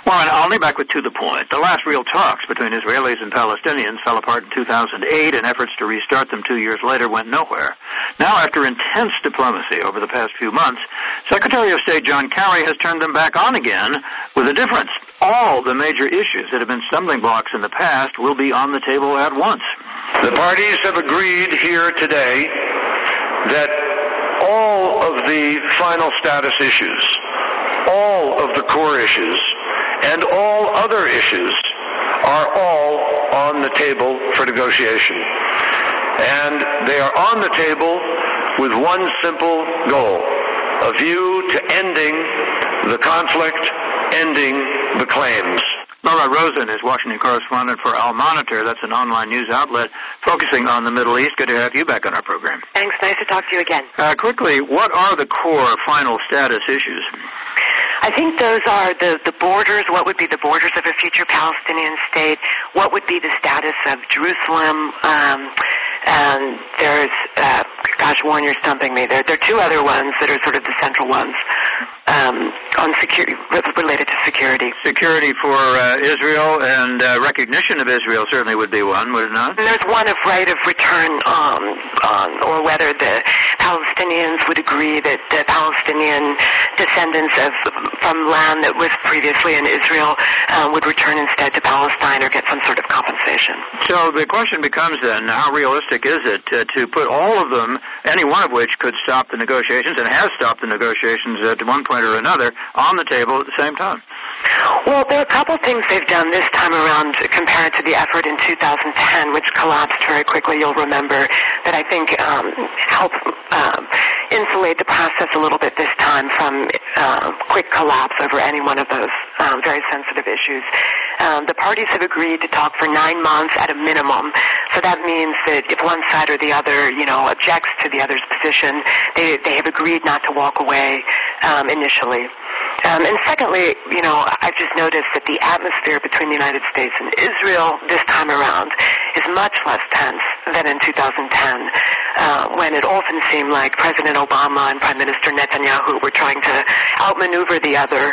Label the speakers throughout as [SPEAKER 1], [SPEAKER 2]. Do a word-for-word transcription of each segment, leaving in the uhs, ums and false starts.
[SPEAKER 1] Well, and I'll lead back with To the Point. The last real talks between Israelis and Palestinians fell apart in two thousand eight, and efforts to restart them two years later went nowhere. Now, after intense diplomacy over the past few months, Secretary of State John Kerry has turned them back on again with a difference. All the major issues that have been stumbling blocks in the past will be on the table at once.
[SPEAKER 2] The parties have agreed here today that all of the final status issues, all of the core issues, and all other issues are all on the table for negotiation. And they are on the table with one simple goal, a view to ending the conflict, ending the claims.
[SPEAKER 1] Laura Rosen is Washington correspondent for Al Monitor. That's an online news outlet focusing on the Middle East. Good to have you back on our program.
[SPEAKER 3] Thanks. Nice to talk to you again.
[SPEAKER 1] Uh, quickly, what are the core final status issues?
[SPEAKER 3] I think those are the, the borders. What would be the borders of a future Palestinian state? What would be the status of Jerusalem? Um, and there's, uh, gosh, Warren, you're stumping me. There, there are two other ones that are sort of the central ones um, on security, related to security.
[SPEAKER 1] Security for uh, Israel and uh, recognition of Israel certainly would be one, would it not?
[SPEAKER 3] And there's one of right of return, um, on, or whether the Palestinians would agree that the Palestinian descendants of from land that was previously in Israel uh, would return instead to Palestine or get some sort of compensation.
[SPEAKER 1] So the question becomes then, how realistic is it uh, to put all of them, any one of which could stop the negotiations and has stopped the negotiations at one point or another, on the table at the same time?
[SPEAKER 3] Well, there are a couple things they've done this time around compared to the effort in two thousand ten, which collapsed very quickly. You'll remember that I think um, helped um, insulate the process a little bit this time from uh, quick collapse over any one of those um, very sensitive issues. Um, the parties have agreed to talk for nine months at a minimum. So that means that if one side or the other, you know, objects to the other's position, they they have agreed not to walk away um, initially. Um, and secondly, you know, I've just noticed that the atmosphere between the United States and Israel this time around is much less tense than in two thousand ten, uh, when it often seemed like President Obama and Prime Minister Netanyahu were trying to outmaneuver the other,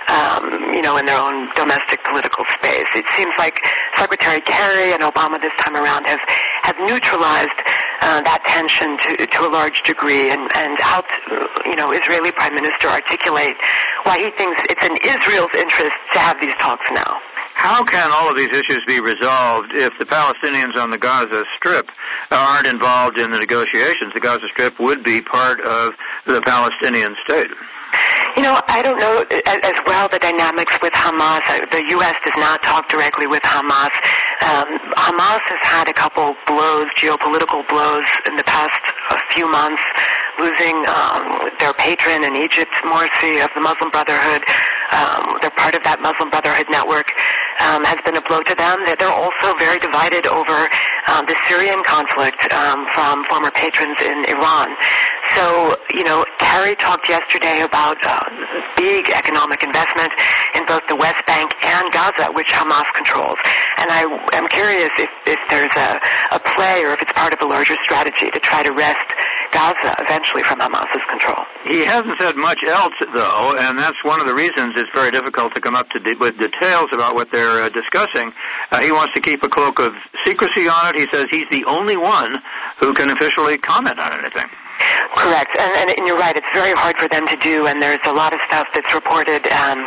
[SPEAKER 3] um, you know, in their own domestic political space. It seems like Secretary Kerry and Obama this time around have, have neutralized uh, that tension to, to a large degree and, and helped, you know, Israeli Prime Minister articulate why he thinks it's in Israel's interest to have these talks now.
[SPEAKER 1] How can all of these issues be resolved if the Palestinians on the Gaza Strip aren't involved in the negotiations? The Gaza Strip would be part of the Palestinian state.
[SPEAKER 3] You know, I don't know as well the dynamics with Hamas. The U S does not talk directly with Hamas. Um, Hamas has had a couple blows, geopolitical blows, in the past a few months, losing um, their patron in Egypt, Morsi of the Muslim Brotherhood. Um, they're part of that Muslim Brotherhood network. Um, has been a blow to them. They're also very divided over um, the Syrian conflict um, from former patrons in Iran. So, you know, Kerry talked yesterday about uh, big economic investment in both the West Bank and Gaza, which Hamas controls. And I am curious if, if there's a, a play or if it's part of a larger strategy to try to wrest Gaza eventually from Hamas's control.
[SPEAKER 1] He hasn't said much else, though, and that's one of the reasons it's very difficult to come up to de- with details about what they're uh, discussing. Uh, he wants to keep a cloak of secrecy on it. He says he's the only one who can officially comment on anything.
[SPEAKER 3] Correct, and, and, and you're right, it's very hard for them to do, and there's a lot of stuff that's reported, um,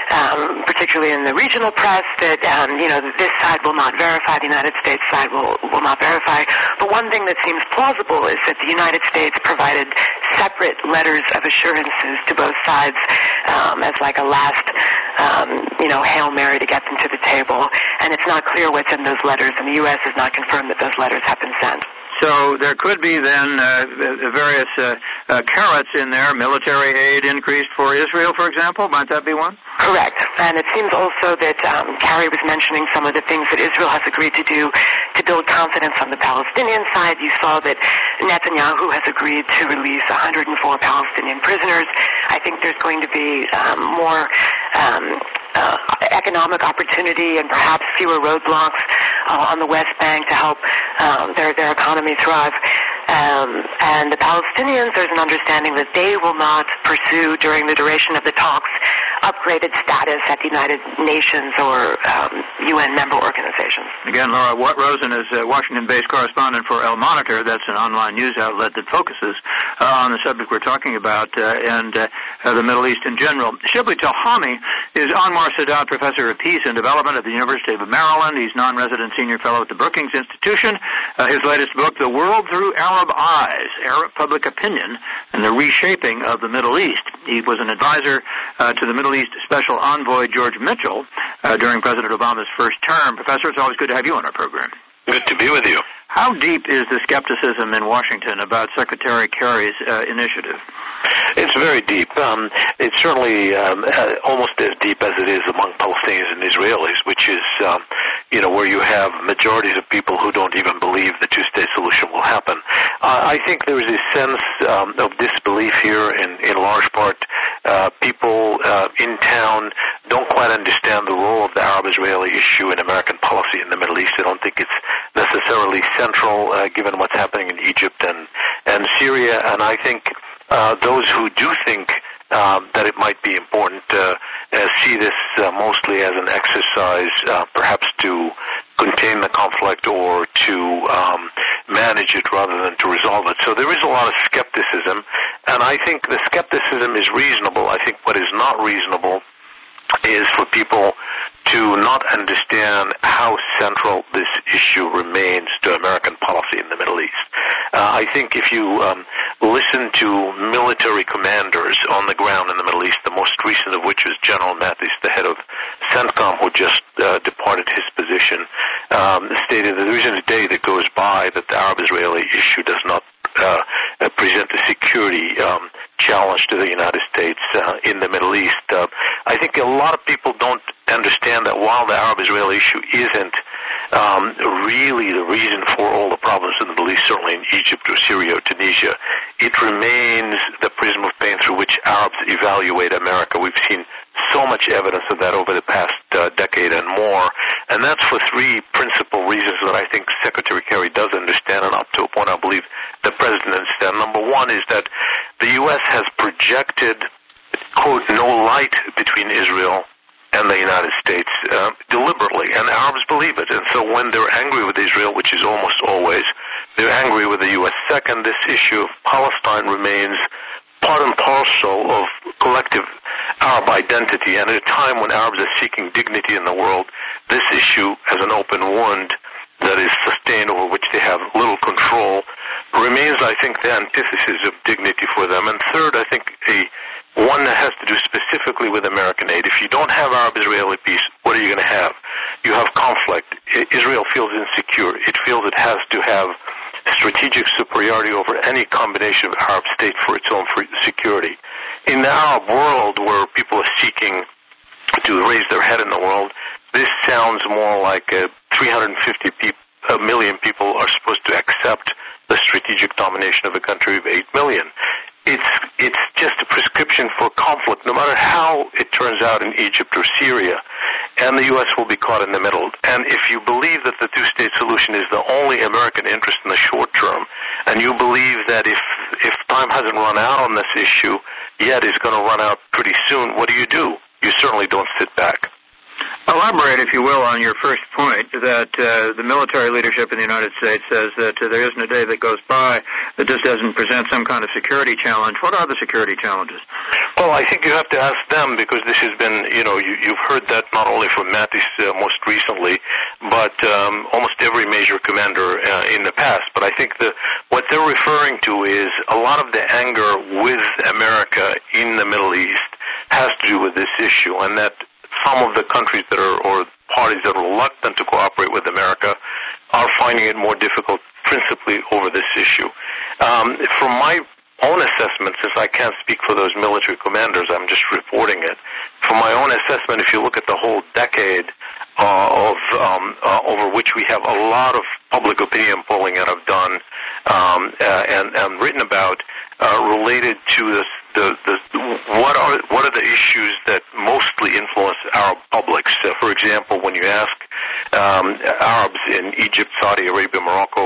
[SPEAKER 3] um, particularly in the regional press, that, um, you know, this side will not verify, the United States side will, will not verify. But one thing that seems plausible is that the United States provided separate letters of assurances to both sides um, as like a last, um, you know, Hail Mary to get them to the table, and it's not clear what's in those letters, and the U S has not confirmed that those letters have been sent.
[SPEAKER 1] So there could be then uh, various uh, uh, carrots in there, military aid increased for Israel, for example. Might that be one?
[SPEAKER 3] Correct. And it seems also that um, Kerry was mentioning some of the things that Israel has agreed to do to build confidence on the Palestinian side. You saw that Netanyahu has agreed to release one hundred four Palestinian prisoners. I think there's going to be um, more um, uh, economic opportunity and perhaps fewer roadblocks uh, on the West Bank to help um, their, their economy thrive. Um, and the Palestinians, there's an understanding that they will not pursue during the duration of the talks upgraded status at the United Nations or um, U N member organizations.
[SPEAKER 1] Again, Laura Rosen is a Washington-based correspondent for El Monitor. That's an online news outlet that focuses uh, on the subject we're talking about uh, and uh, uh, the Middle East in general. Shibli Tilhami is Anwar Sadat Professor of Peace and Development at the University of Maryland. He's non-resident senior fellow at the Brookings Institution. Uh, his latest book, The World Through Arab Eyes, Arab Public Opinion and the Reshaping of the Middle East. He was an advisor uh, to the Middle East Special Envoy George Mitchell uh, during President Obama's first term. Professor, it's always good to have you on our program.
[SPEAKER 4] Good to be with you.
[SPEAKER 1] How deep is the skepticism in Washington about Secretary Kerry's uh, initiative?
[SPEAKER 4] It's very deep. Um, it's certainly um, uh, almost as deep as it is among Palestinians and Israelis, which is, um, you know, where you have majorities of people who don't even believe the two-state solution will happen. Uh, I think there is a sense um, of disbelief here in, in large part. Uh, people uh, in town don't quite understand the role of the Arab-Israeli issue in American policy in the Middle East. They don't think it's necessarily central, uh, given what's happening in Egypt and, and Syria. And I think uh, those who do think um, that it might be important uh, uh, see this uh, mostly as an exercise, uh, perhaps to contain the conflict or to um, manage it rather than to resolve it. So there is a lot of skepticism, and I think the skepticism is reasonable. I think what is not reasonable is for people to not understand how central this issue remains to American policy in the Middle East. Uh, I think if you um, listen to military commanders on the ground in the Middle East, the most recent of which is General Mattis, the head of CENTCOM, who just uh, departed his position, um, stated that there isn't a day that goes by that the Arab-Israeli issue does not uh, present a security um, challenge to the United States uh, in the Middle East. Uh, I think a lot of people don't understand that while the Arab-Israeli issue isn't um, really the reason for all the problems in the Middle East, certainly in Egypt or Syria or Tunisia, it remains the prism of pain through which Arabs evaluate America. We've seen so much evidence of that over the past uh, decade and more, and that's for three principal reasons that I think Secretary Kerry does understand, and up to a point I believe the President understands. Number one is that the U S has projected, quote, no light between Israel and the United States uh, deliberately, and Arabs believe it. And so when they're angry with Israel, which is almost always, they're angry with the U S. Second, this issue of Palestine remains part and parcel of collective Arab identity, and at a time when Arabs are seeking dignity in the world, this issue has an open wound that is sustained over which they have little control, remains, I think, the antithesis of dignity for them. And third, I think a one that has to do specifically with American aid. If you don't have Arab-Israeli peace, what are you going to have? You have conflict. Israel feels insecure. It feels it has to have strategic superiority over any combination of Arab states for its own security. In the Arab world, where people are seeking to raise their head in the world, this sounds more like a three hundred fifty people, a million people are supposed to accept the strategic domination of a country of eight million. It's it's just a prescription for conflict, no matter how it turns out in Egypt or Syria, and the U S will be caught in the middle. And if you believe that the two-state solution is the only American interest in the short term, and you believe that if if time hasn't run out on this issue, yet it's going to run out pretty soon, what do you do? You certainly don't sit back.
[SPEAKER 1] Elaborate, if you will, on your first point that uh, the military leadership in the United States says that uh, there isn't a day that goes by that this doesn't present some kind of security challenge. What are the security challenges?
[SPEAKER 4] Well, I think you have to ask them, because this has been, you know, you, you've heard that not only from Mattis uh, most recently, but um, almost every major commander uh, in the past. But I think the, what they're referring to is a lot of the anger with America in the Middle East has to do with this issue, and that some of the countries that are, or parties that are reluctant to cooperate with America are finding it more difficult, principally over this issue. Um, from my own assessment, since I can't speak for those military commanders, I'm just reporting it. From my own assessment, if you look at the whole decade uh, of um, uh, over which we have a lot of public opinion polling that I've done um, uh, and, and written about, uh, related to this, the, the what are what are the issues that mostly influence Arab publics? Uh, for example, when you ask um, Arabs in Egypt, Saudi Arabia, Morocco,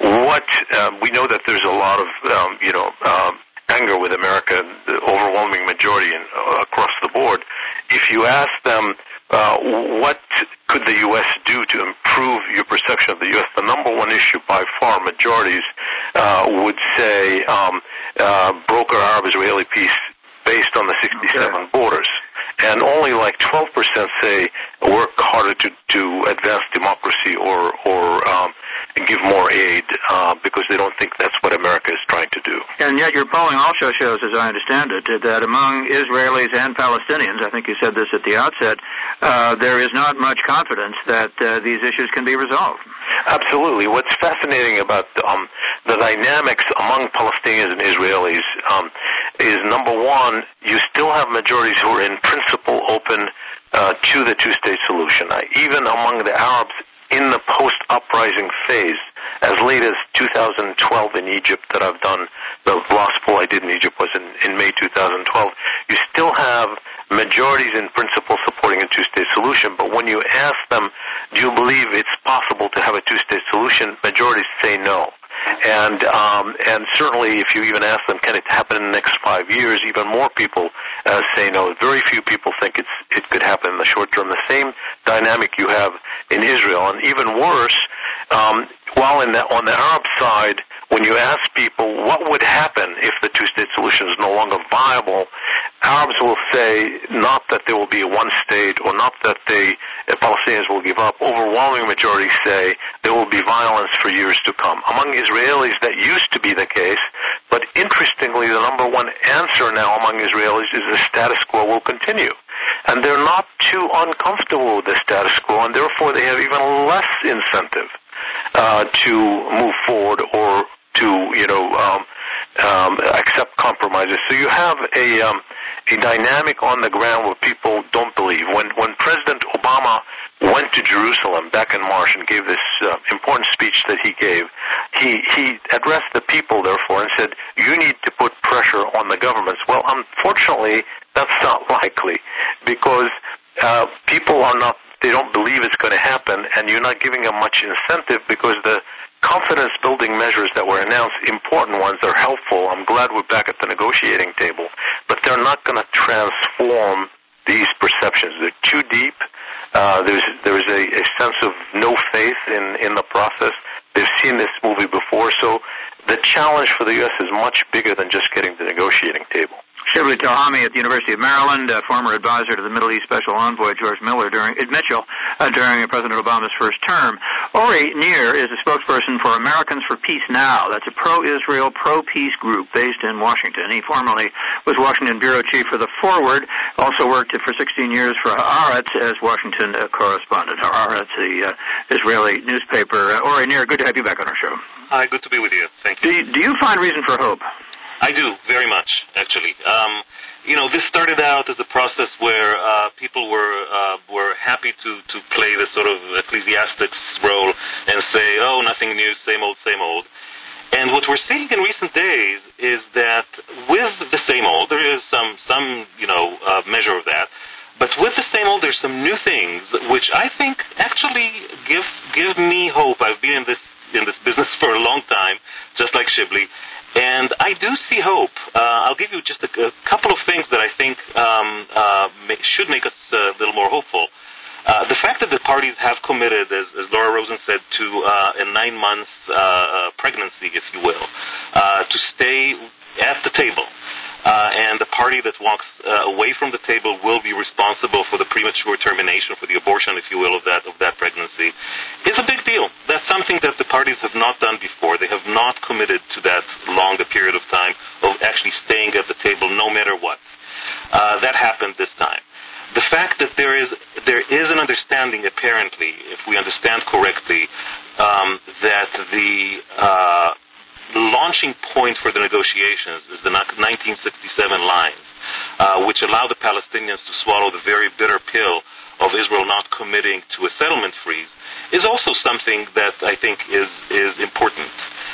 [SPEAKER 4] what um, we know that there's a lot of, um, you know, um, anger with America, the overwhelming majority in, uh, across the board. If you ask them, uh, what could the U S do to improve your perception of the U S, the number one issue by far, majorities uh, would say um, uh, broker Arab-Israeli peace based on the sixty-seven okay. borders. And only like twelve percent say work harder to, to advance democracy or, or um, give more aid uh, because they don't think that's what America is trying to do.
[SPEAKER 1] And yet your polling also shows, as I understand it, that among Israelis and Palestinians, I think you said this at the outset, uh, there is not much confidence that uh, these issues can be resolved.
[SPEAKER 4] Absolutely. What's fascinating about um, the dynamics among Palestinians and Israelis um, is, number one, you still have majorities who are in principle open uh, to the two-state solution. Uh, even among the Arabs in the post-uprising phase, as late as two thousand twelve in Egypt that I've done, the last poll I did in Egypt was in, in May two thousand twelve, you still have majorities in principle supporting a two-state solution, but when you ask them, do you believe it's possible to have a two-state solution, majorities say no. And um, and certainly if you even ask them, can it happen in the next five years, even more people uh, say no. Very few people think it's it could happen in the short term. The same dynamic you have in Israel. And even worse, um, while in the, on the Arab side, when you ask people what would happen if the two-state solution is no longer viable, Arabs will say not that there will be one state or not that the Palestinians will give up. Overwhelming majority say there will be violence for years to come. Among Israelis, that used to be the case, but interestingly, the number one answer now among Israelis is the status quo will continue. And they're not too uncomfortable with the status quo, and therefore they have even less incentive uh, to move forward or to, you know, um, um, accept compromises. So you have a um, a dynamic on the ground where people don't believe. When when President Obama went to Jerusalem back in March and gave this uh, important speech that he gave, he he addressed the people, therefore, and said, you need to put pressure on the governments. Well, unfortunately, that's not likely because uh, people are not, they don't believe it's going to happen, and you're not giving them much incentive because the confidence-building measures that were announced, important ones, are helpful. I'm glad we're back at the negotiating table, but they're not going to transform these perceptions. They're too deep. Uh, there's there's a, a sense of no faith in, in the process. They've seen this movie before, so the challenge for the U S is much bigger than just getting to the negotiating table.
[SPEAKER 1] Shibli Tahami at the University of Maryland, uh, former advisor to the Middle East Special Envoy George Miller during uh, Mitchell uh, during President Obama's first term. Ori Nir is a spokesperson for Americans for Peace Now. That's a pro-Israel, pro-peace group based in Washington. He formerly was Washington bureau chief for the Forward, also worked for sixteen years for Haaretz as Washington uh, correspondent. Haaretz, the uh, Israeli newspaper. Uh, Ori Nir, good to have you back on our show.
[SPEAKER 5] Hi, good to be with you. Thank you.
[SPEAKER 1] Do you, do you find reason for hope?
[SPEAKER 5] I do, very much, actually. Um, you know, this started out as a process where uh, people were uh, were happy to, to play the sort of ecclesiastic's role and say, oh, nothing new, same old, same old. And what we're seeing in recent days is that with the same old, there is some, some you know, uh, measure of that, but with the same old, there's some new things which I think actually give give me hope. I've been in this in this business for a long time, just like Shibli. And I do see hope. Uh, I'll give you just a, a couple of things that I think um, uh, may, should make us uh, a little more hopeful. Uh, the fact that the parties have committed, as, as Laura Rosen said, to uh, a nine months uh, uh, pregnancy, if you will, uh, to stay at the table. Uh, and the party that walks uh, away from the table will be responsible for the premature termination, for the abortion, if you will, of that of that pregnancy, is a big deal. That's something that the parties have not done before. They have not committed to that long a period of time of actually staying at the table no matter what. Uh, that happened this time. The fact that there is there is an understanding, apparently, if we understand correctly, um, that the uh, launching point for the negotiations is the nineteen sixty-seven lines, uh, which allow the Palestinians to swallow the very bitter pill of Israel not committing to a settlement freeze, is also something that I think is is important.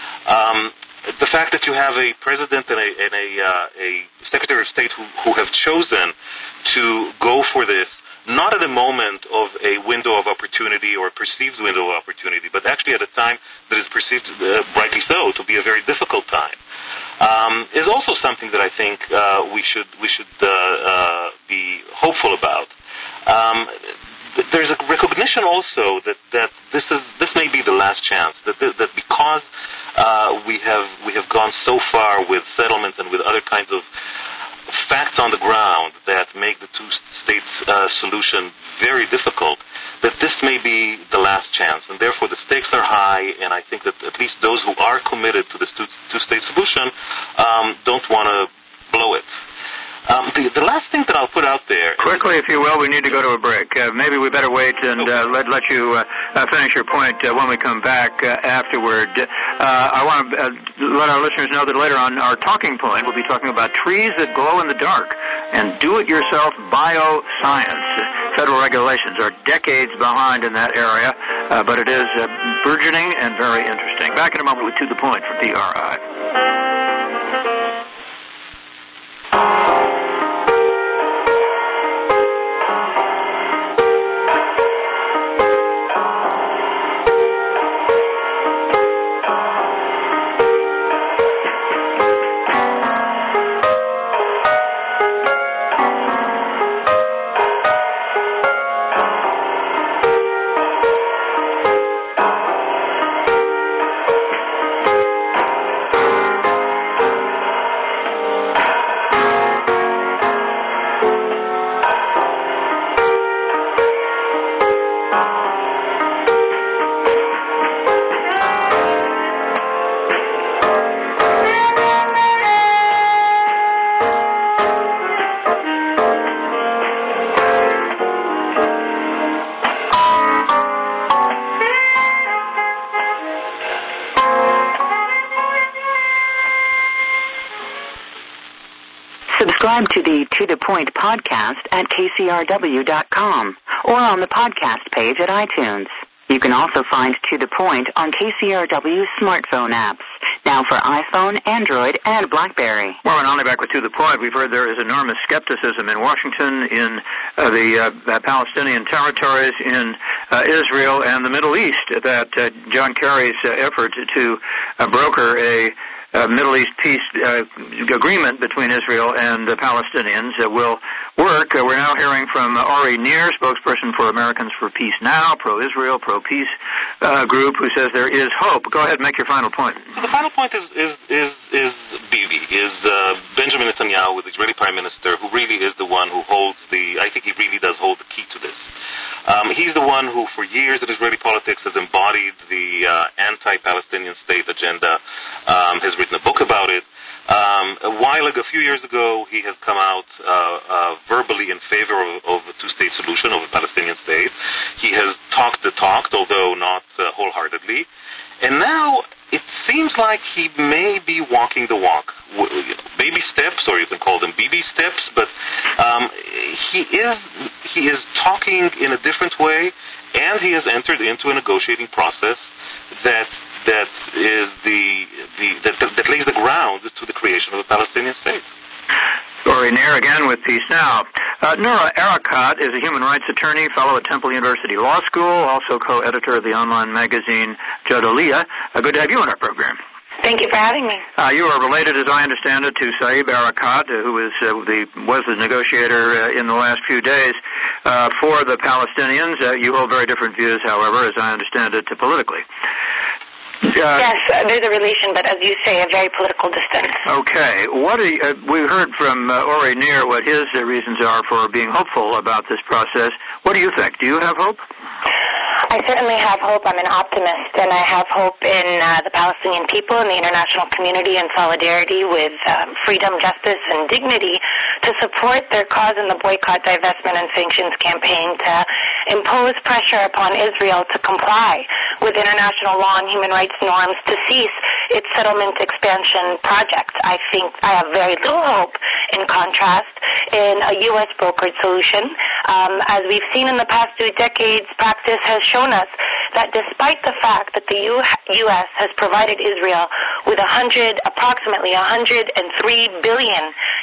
[SPEAKER 5] Um, the fact that you have a president and a, and a, uh, a secretary of state who, who have chosen to go for this, not at a moment of a a window of opportunity or a perceived window of opportunity, but actually at a time that is perceived, uh, rightly so, to be a very difficult time, um, is also something that I think uh, we should we should uh, uh, be hopeful about. Um, There's a recognition also that, that this is this may be the last chance. That that because uh, we have we have gone so far with settlements and with other kinds of facts on the ground that make the two-state uh, solution very difficult, that this may be the last chance, and therefore the stakes are high. And I think that at least those who are committed to this two, two-state solution um, don't want to blow it. Um, the, the last thing that I'll put out there...
[SPEAKER 1] Quickly, if you will, we need to go to a break. Uh, maybe we better wait and uh, let, let you uh, uh, finish your point uh, when we come back uh, afterward. Uh, I want to uh, let our listeners know that later on our talking point, we'll be talking about trees that glow in the dark and do-it-yourself bioscience. Federal regulations are decades behind in that area, uh, but it is uh, burgeoning and very interesting. Back in a moment with To The Point for P R I.
[SPEAKER 6] Subscribe to the To The Point podcast at K C R W dot com or on the podcast page at iTunes. You can also find To The Point on K C R W smartphone apps, now for iPhone, Android, and BlackBerry.
[SPEAKER 1] Well, and only back with To The Point, we've heard there is enormous skepticism in Washington, in uh, the uh, Palestinian territories, in uh, Israel, and the Middle East, that uh, John Kerry's uh, effort to uh, broker a Uh, Middle East peace uh, agreement between Israel and the Palestinians uh, will work. Uh, we're now hearing from uh, Ori Nir, spokesperson for Americans for Peace Now, pro-Israel, pro-peace uh, group, who says there is hope. Go ahead and make your final point.
[SPEAKER 5] So the final point is is is, is Bibi, is uh, Benjamin Netanyahu, the Israeli Prime Minister, who really is the one who holds the, I think he really does hold the key to this. Um, he's the one who, for years in Israeli politics, has embodied the uh, anti-Palestinian state agenda, um, has written a book about it. Um, a while ago, a few years ago, he has come out uh, uh, verbally in favor of, of a two-state solution, of a Palestinian state. He has talked the talk, although not uh, wholeheartedly. And now it seems like he may be walking the walk. Baby steps, or you can call them B B steps, but um, he is he is talking in a different way, and he has entered into a negotiating process that that is the, the that, that lays the ground to the creation of a Palestinian state.
[SPEAKER 1] Ori Nir again with Peace Now. Uh, Noura Erakat is a human rights attorney, fellow at Temple University Law School, also co-editor of the online magazine Jadaliyah. Uh, good to have you on our program.
[SPEAKER 3] Thank you for having me.
[SPEAKER 1] Uh, you are related, as I understand it, to Saeb Erekat, uh, who is uh, the was the negotiator uh, in the last few days uh, for the Palestinians. Uh, you hold very different views, however, as I understand it, politically.
[SPEAKER 3] Uh, yes, uh, there's a relation, but as you say, a very political distance.
[SPEAKER 1] Okay. What are you, uh, we heard from uh, Ori Nir what his uh, reasons are for being hopeful about this process. What do you think? Do you have hope?
[SPEAKER 3] I certainly have hope. I'm an optimist, and I have hope in uh, the Palestinian people and the international community in solidarity with um, freedom, justice, and dignity to support their cause in the boycott, divestment, and sanctions campaign to impose pressure upon Israel to comply with international law and human rights norms to cease its settlement expansion project. I think I have very little hope, in contrast, in a U S brokered solution. Um, as we've seen in the past two decades, practice has shown us that despite the fact that the U S has provided Israel with a hundred, approximately one hundred three billion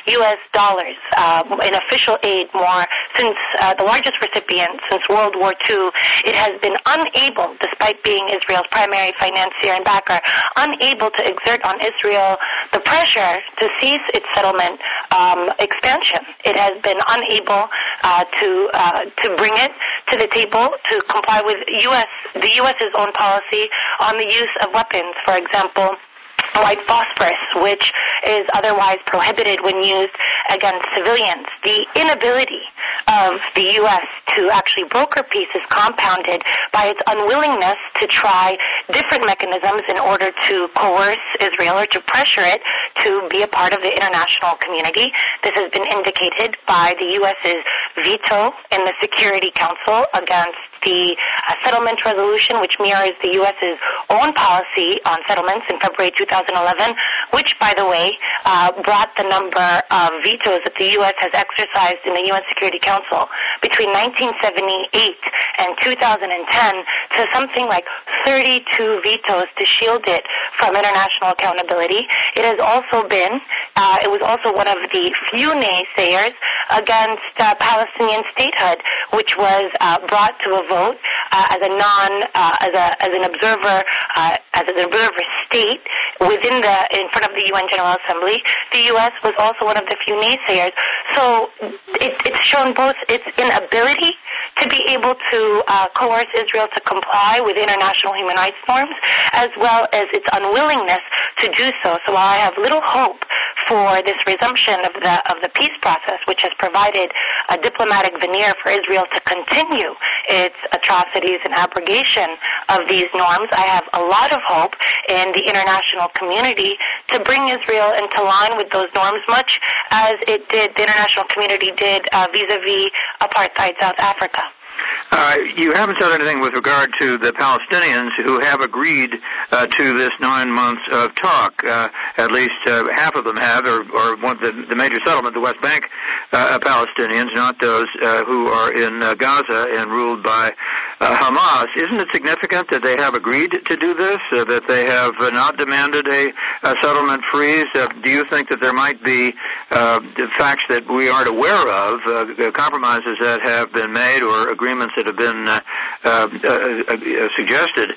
[SPEAKER 7] U S dollars uh, in official aid more since uh, the largest recipient since World War Two. It has been unable, despite being Israel's primary financier and backer, unable to exert on Israel the pressure to cease its settlement um, expansion. It has been unable uh, to uh, to bring it to the table to comply with U S the U.S.'s own policy on the use of weapons. For example, white phosphorus, which is otherwise prohibited when used against civilians. The inability of the U S to actually broker peace is compounded by its unwillingness to try different mechanisms in order to coerce Israel or to pressure it to be a part of the international community. This has been indicated by the U S's veto in the Security Council against the uh, settlement resolution, which mirrors the U S's own policy on settlements in February two thousand eleven, which, by the way, uh, brought the number of vetoes that the U S has exercised in the U N Security Council between nineteen seventy-eight and two thousand ten to something like thirty-two vetoes to shield it from international accountability. It has also been, uh, it was also one of the few naysayers against uh, Palestinian statehood, which was uh, brought to a vote Uh, as a non, uh, as a as an observer, uh, as an observer state within the in front of the U N General Assembly. The U S was also one of the few naysayers. So it, it's shown both its inability to be able to uh, coerce Israel to comply with international human rights norms, as well as its unwillingness to do so. So while I have little hope for this resumption of the of the peace process, which has provided a diplomatic veneer for Israel to continue its atrocities and abrogation of these norms, I have a lot of hope in the international community to bring Israel into line with those norms, much as it did, the international community did uh, vis-a-vis apartheid South Africa.
[SPEAKER 1] Uh, you haven't said anything with regard to the Palestinians who have agreed uh, to this nine months of talk. Uh, at least uh, half of them have, or, or one, the, the major settlement, the West Bank uh, Palestinians, not those uh, who are in uh, Gaza and ruled by uh, Hamas. Isn't it significant that they have agreed to do this, uh, that they have uh, not demanded a, a settlement freeze? Uh, do you think that there might be uh, facts that we aren't aware of, uh, compromises that have been made or agreements that have been uh, uh, uh, suggested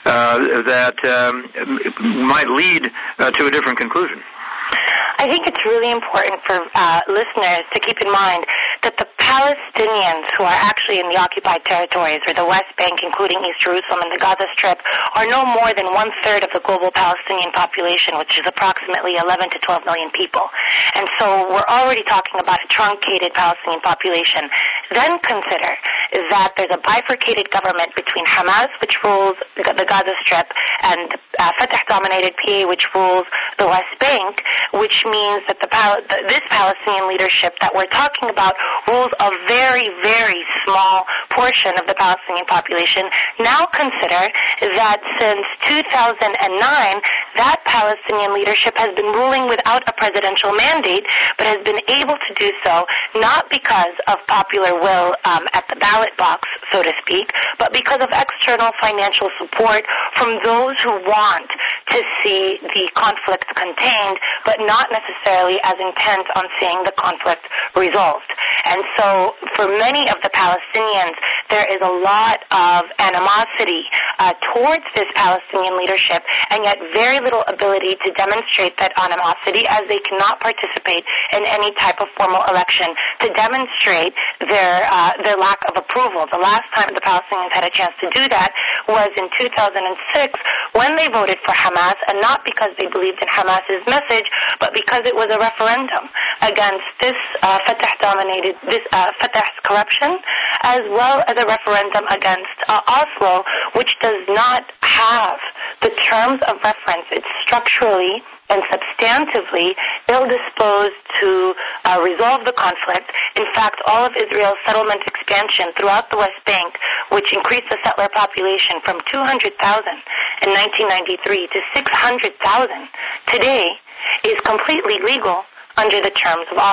[SPEAKER 1] uh, that um, might lead uh, to a different conclusion?
[SPEAKER 7] I think it's really important for uh, listeners to keep in mind that the Palestinians who are actually in the occupied territories, or the West Bank, including East Jerusalem and the Gaza Strip, are no more than one-third of the global Palestinian population, which is approximately eleven to twelve million people. And so we're already talking about a truncated Palestinian population. Then consider that there's a bifurcated government between Hamas, which rules the Gaza Strip, and uh, Fatah-dominated P A, which rules the West Bank, which means that the, this Palestinian leadership that we're talking about rules a very, very small portion of the Palestinian population. Now consider that since two thousand nine, that Palestinian leadership has been ruling without a presidential mandate, but has been able to do so not because of popular will um, at the ballot box, so to speak, but because of external financial support from those who want to see the conflict contained, but not necessarily as intent on seeing the conflict resolved. And so for many of the Palestinians, there is a lot of animosity uh, towards this Palestinian leadership, and yet very little ability to demonstrate that animosity, as they cannot participate in any type of formal election to demonstrate their uh, their lack of approval. The last time the Palestinians had a chance to do that was in two thousand six, when they voted for Hamas, and not because they believed in Hamas's message, but because it was a referendum against this uh, Fatah-dominated, this uh, Fatah's corruption, as well as a referendum against uh, Oslo, which does not have the terms of reference. It's structurally and substantively ill-disposed to uh, resolve the conflict. In fact, all of Israel's settlement expansion throughout the West Bank, which increased the settler population from two hundred thousand in nineteen ninety-three to six hundred thousand today, is completely legal under the terms of Oslo.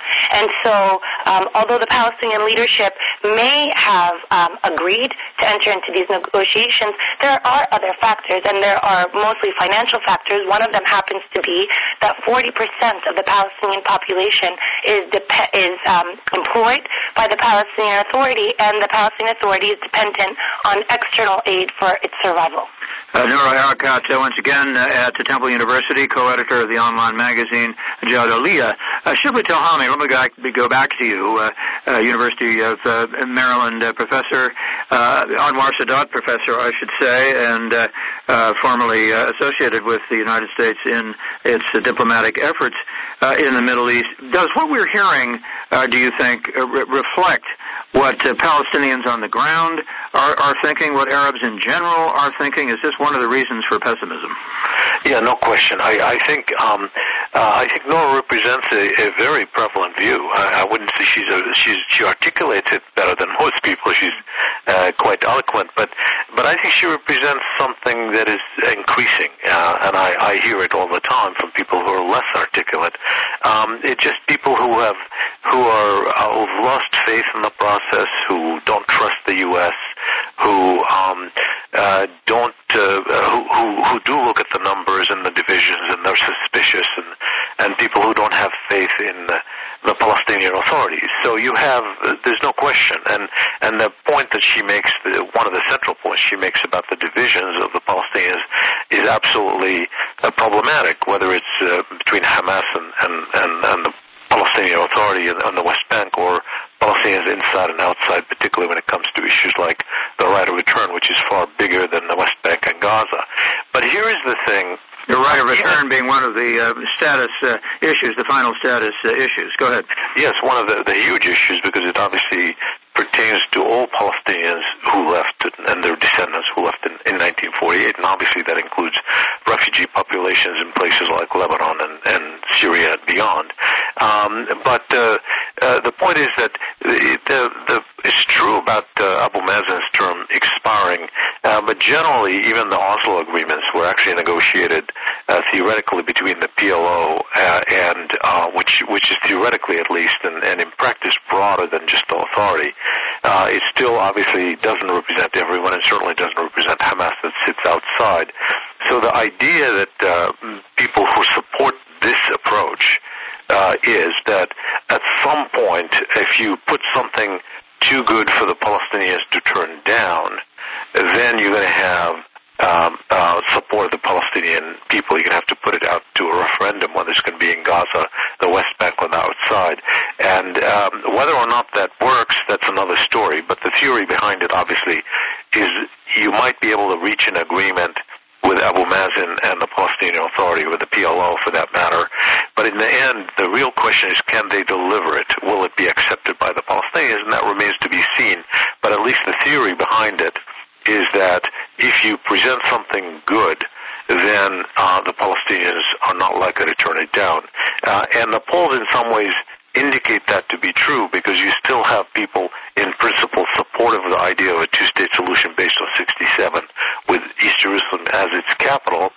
[SPEAKER 7] And so um, although the Palestinian leadership may have um, agreed to enter into these negotiations, there are other factors, and there are mostly financial factors. One of them happens to be that forty percent of the Palestinian population is, dep- is um, employed by the Palestinian Authority, and the Palestinian Authority is dependent on external aid for its survival.
[SPEAKER 1] Uh, Noura Erakat, uh, once again uh, at Temple University, co-editor of the online magazine Jadaliyya. Uh, Shibli Tilhami, let me go back, go back to you, uh, uh, University of uh, Maryland uh, professor, uh, Anwar Sadat professor, I should say, and uh, uh, formerly uh, associated with the United States in its uh, diplomatic efforts uh, in the Middle East. Does what we're hearing, uh, do you think, uh, re- reflect what uh, Palestinians on the ground are, are thinking, what Arabs in general are thinking? Is this one of the reasons for pessimism?
[SPEAKER 4] Yeah, no question. I, I think um, uh, I think Noura represents a, a very prevalent view. I, I wouldn't say she's a, she's she articulates it better than most people. She's uh, quite eloquent, but but I think she represents something that is increasing, uh, and I, I hear it all the time from people who are less articulate. Um, it's just people who have who are uh, who've lost faith in the process, who don't trust the U S, who um, uh, don't uh, who, who who do look at the numbers and the divisions and they're suspicious, and and people who don't have faith in the, the Palestinian authorities. So you have uh, there's no question, and and the point that she makes, the, one of the central points she makes about the divisions of the Palestinians is absolutely uh, problematic, whether it's uh, between Hamas and and and, and the Palestinian Authority on the West Bank, or Palestinians inside and outside, particularly when it comes to issues like the right of return, which is far bigger than the West Bank and Gaza. But here is the thing.
[SPEAKER 1] The right of return being one of the uh, status uh, issues, the final status uh, issues. Go ahead.
[SPEAKER 4] Yes, one of the, the huge issues, because it obviously pertains to all Palestinians who left and their descendants who left in, in nineteen forty-eight, and obviously that includes refugee populations in places like Lebanon and, and Syria and beyond. Um, but uh, uh, the point is that the, the, the, it's true about uh, Abu Mazen's term expiring, uh, but generally even the Oslo agreements were actually negotiated uh, theoretically between the P L O uh, and uh, which which is theoretically at least, and, and in practice broader than just the authority. Uh, it still obviously doesn't represent everyone, and certainly doesn't represent Hamas that sits outside. So the idea that uh, people who support this approach uh, is that at some point, if you put something too good for the Palestinians to turn down, then you're going to have um, uh, support of the Palestinian people. You're going to have to put it out to a referendum, whether it's going to be in Gaza, the West Bank, or the outside. And um, whether or not that works, that's another story. But the theory behind it, obviously, is you might be able to reach an agreement with Abu Mazen and the Palestinian Authority, or the P L O for that matter. But in the end, the real question is, can they deliver it? Will it be accepted by the Palestinians? And that remains to be seen. But at least the theory behind it is that if you present something good, then uh, the Palestinians are not likely to turn it down. Uh, and the polls in some ways indicate that to be true, because you still have people in principle supportive of the idea of a two-state solution based on sixty-seven, with East Jerusalem as its capital,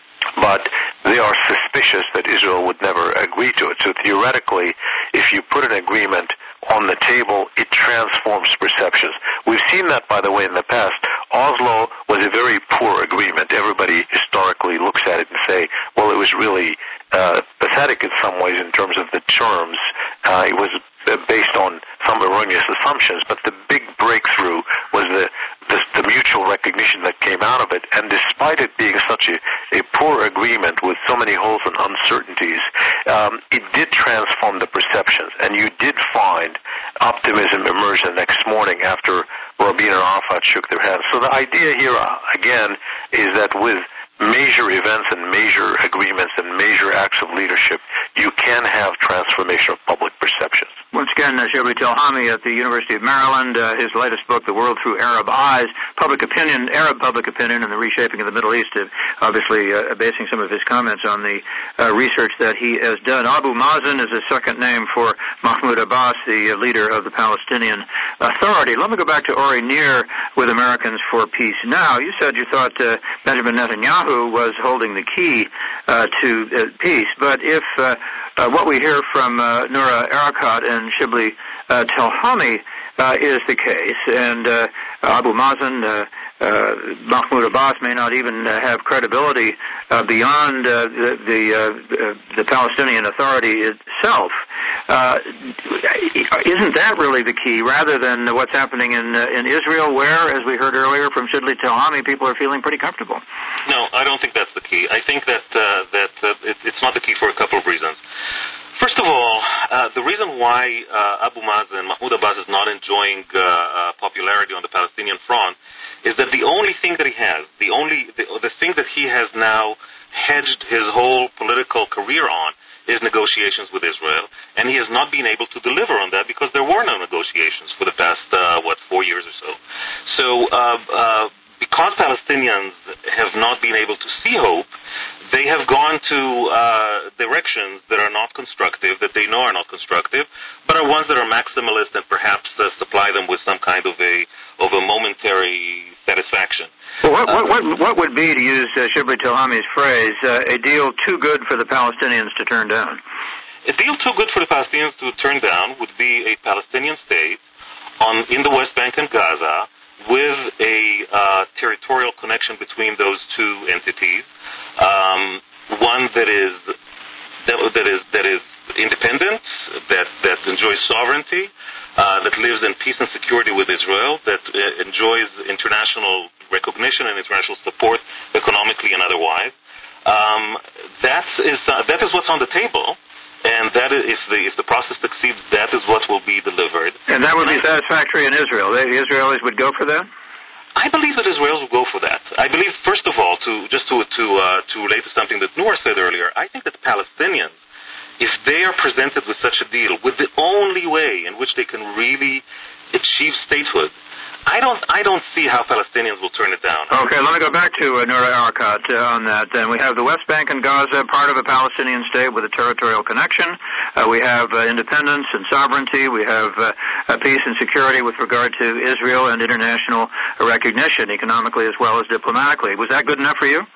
[SPEAKER 4] but they are suspicious that Israel would never agree to it. So theoretically, if you put an agreement on the table, it transforms perceptions. We've seen that, by the way, in the past. Oslo was a very poor agreement. Everybody historically looks at it and say, well, it was really uh, pathetic in some ways in terms of the terms. Uh, it was based on some erroneous assumptions, but the big breakthrough was the, the, the mutual recognition that came out of it. And despite it being such a, a poor agreement with so many holes and uncertainties, um, it did transform the perceptions. And you did find optimism emerge the next morning after Rabin and Arafat shook their hands. So the idea here, again, is that with major events and major agreements and major acts of leadership, you can have transformation of public perceptions.
[SPEAKER 1] Once again, uh, Shibli Tilhami at the University of Maryland, uh, his latest book, The World Through Arab Eyes, Public Opinion, Arab Public Opinion and the Reshaping of the Middle East, uh, obviously uh, basing some of his comments on the uh, research that he has done. Abu Mazen is a second name for Mahmoud Abbas, the uh, leader of the Palestinian Authority. Let me go back to Ori Nir with Americans for Peace Now. You said you thought uh, Benjamin Netanyahu was holding the key uh, to uh, peace, but if uh, uh, what we hear from uh, Noura Erakat and Shibli uh, Telhami uh, is the case, and uh, Abu Mazen, uh, uh, Mahmoud Abbas may not even uh, have credibility uh, beyond uh, the the, uh, the Palestinian Authority itself. Uh, isn't that really the key, rather than what's happening in uh, in Israel, where, as we heard earlier from Shibli Telhami, people are feeling pretty comfortable?
[SPEAKER 5] No, I don't think that's the key. I think that uh, that uh, it, it's not the key for a couple of reasons. First of all, uh, the reason why uh, Abu Mazen, Mahmoud Abbas, is not enjoying uh, uh, popularity on the Palestinian front is that the only thing that he has, the only the, the thing that he has now hedged his whole political career on, is negotiations with Israel, and he has not been able to deliver on that because there were no negotiations for the past, uh, what, four years or so. So, uh, uh, because Palestinians have not been able to see hope, they have gone to uh, directions that are not constructive, that they know are not constructive, but are ones that are maximalist and perhaps uh, supply them with some kind of a of a momentary satisfaction.
[SPEAKER 1] Well, what, what, what, what would be, to use uh, Shibli Telhami's phrase, uh, a deal too good for the Palestinians to turn down?
[SPEAKER 5] A deal too good for the Palestinians to turn down would be a Palestinian state on in the West Bank and Gaza, with a uh, territorial connection between those two entities, um, one that is that, that is that is independent, that that enjoys sovereignty, uh, that lives in peace and security with Israel, that uh, enjoys international recognition and international support economically and otherwise. Um, that is uh, that is what's on the table. And that is, if the if the process succeeds, that is what will be delivered.
[SPEAKER 1] And that would be satisfactory in Israel. The Israelis would go for that?
[SPEAKER 5] I believe that Israelis will go for that. I believe, first of all, to just to to uh, to relate to something that Noor said earlier, I think that the Palestinians, if they are presented with such a deal, with the only way in which they can really achieve statehood, I don't I don't see how Palestinians will turn it down.
[SPEAKER 1] Okay, let me go back to uh, Noura Erakat uh, on that. And we have the West Bank and Gaza, part of a Palestinian state with a territorial connection. Uh, we have uh, independence and sovereignty. We have uh, uh, peace and security with regard to Israel and international recognition, economically as well as diplomatically. Was that good enough for you?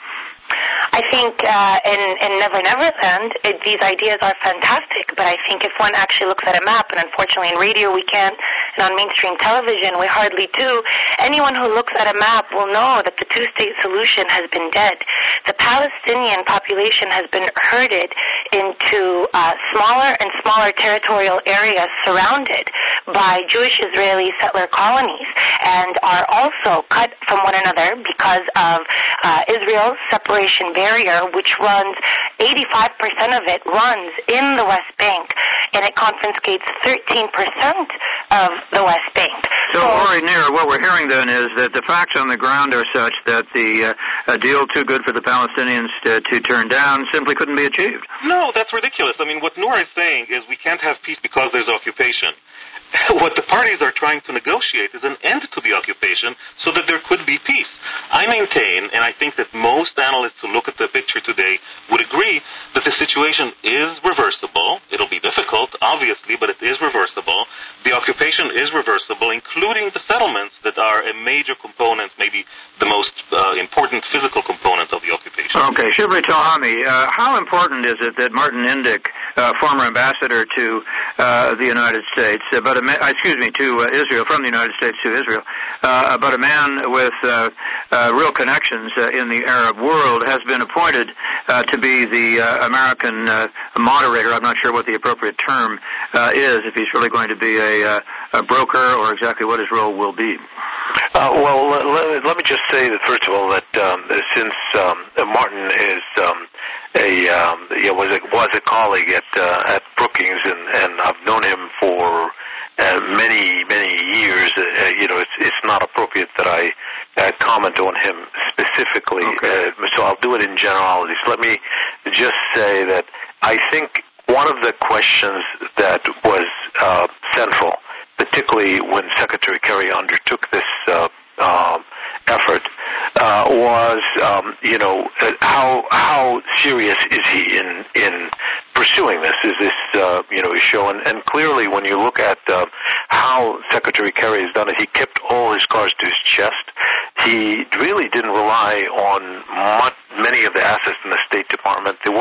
[SPEAKER 7] I think uh, in, in Never Never Land, it, these ideas are fantastic, but I think if one actually looks at a map, and unfortunately in radio we can't, and on mainstream television we hardly do, anyone who looks at a map will know that the two-state solution has been dead. The Palestinian population has been herded into uh, smaller and smaller territorial areas surrounded by Jewish-Israeli settler colonies, and are also cut from one another because of uh, Israel's separation barrier, which runs, eighty-five percent of it runs in the West Bank, and it confiscates thirteen percent of the West Bank.
[SPEAKER 1] So, so Ori Nir, what we're hearing then is that the facts on the ground are such that the uh, a deal too good for the Palestinians to, to turn down simply couldn't be achieved.
[SPEAKER 5] No, that's ridiculous. I mean, what Noor is saying is we can't have peace because there's occupation. What the parties are trying to negotiate is an end to the occupation so that there could be peace. I maintain, and I think that most analysts who look at the picture today would agree, that the situation is reversible. It'll be difficult, obviously, but it is reversible. The occupation is reversible, including the settlements that are a major component, maybe the most uh, important physical component of the occupation.
[SPEAKER 1] Okay, Shibli Telhami, uh, how important is it that Martin Indyk, uh, former ambassador to uh, the United States, uh, but a ma- excuse me, to uh, Israel, from the United States to Israel, uh, but a man with uh, uh, real connections uh, in the Arab world, has been appointed uh, to be the uh, American uh, moderator. I'm not sure what the appropriate term uh, is, if he's really going to be a, uh, a broker, or exactly what his role will be.
[SPEAKER 4] Uh, well, let, let me just say that, first of all, that um, since um, Martin is um, a um, you know, was a was a colleague at uh, at Brookings, and, and I've known him for uh, many many years. Uh, you know, it's it's not appropriate that I uh, comment on him specifically.
[SPEAKER 1] Okay.
[SPEAKER 4] Uh, so I'll do it in generalities. Let me just say that I think one of the questions that was uh, central, particularly when Secretary Kerry undertook this uh, um, effort, uh, was, um, you know, uh, how how serious is he in in pursuing this? Is this, uh, you know, issue? And, and clearly, when you look at uh, how Secretary Kerry has done it, he kept all his cards to his chest. He really didn't rely on much, many of the assets in the State Department. They weren't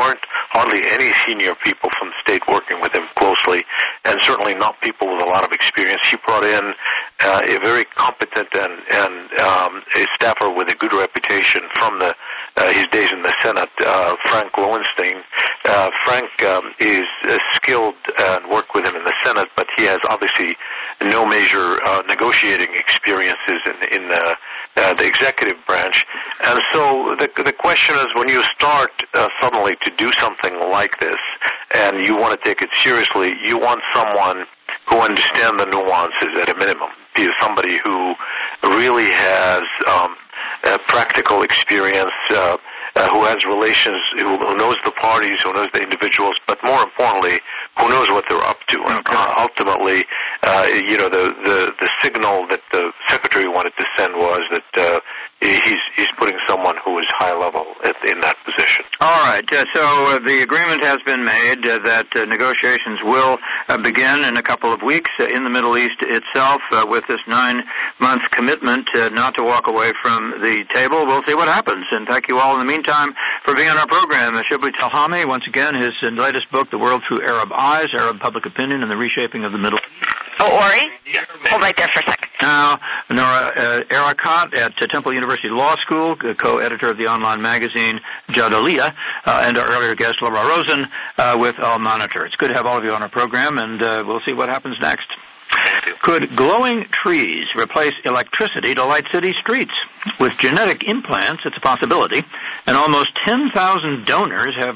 [SPEAKER 4] hardly any senior people from the state working with him closely, and certainly not people with a lot of experience. He brought in uh, a very competent and, and um, a staffer with a good reputation from the uh, his days in the Senate, uh, Frank Lowenstein. Uh, Frank um, is uh, skilled and worked with him in the Senate, but he has obviously no major uh, negotiating experiences in, in the, uh, the executive branch. And so the, the question is, when you start uh, suddenly to do something like this and you want to take it seriously, you want someone who understands the nuances at a minimum. Be somebody who really has um, a practical experience, uh, uh, who has relations, who, who knows the parties, who knows the individuals, but more importantly, who knows what they're up to. And
[SPEAKER 1] okay.
[SPEAKER 4] uh, ultimately, uh, you know, the, the, the signal that the secretary wanted to send was that uh, he's he's putting someone who is high level at, in that position.
[SPEAKER 1] All right. Uh, so uh, the agreement has been made uh, that uh, negotiations will uh, begin in a couple of weeks uh, in the Middle East itself uh, with this nine-month commitment uh, not to walk away from the table. We'll see what happens. And thank you all in the meantime for being on our program. Uh, Shibli Telhami, once again, his uh, latest book, The World Through Arab Eyes, Arab Public Opinion and the Reshaping of the Middle East.
[SPEAKER 3] Oh, Ori? Yeah. Hold right there for a second.
[SPEAKER 1] Now, Nora uh, Erakat at uh, Temple University Law School, uh, co-editor of the online magazine Jadaliyya, uh, and our earlier guest, Laura Rosen, uh, with Al Monitor. It's good to have all of you on our program, and uh, we'll see what happens next.
[SPEAKER 5] Thank you.
[SPEAKER 1] Could glowing trees replace electricity to light city streets? With genetic implants, it's a possibility, and almost ten thousand donors have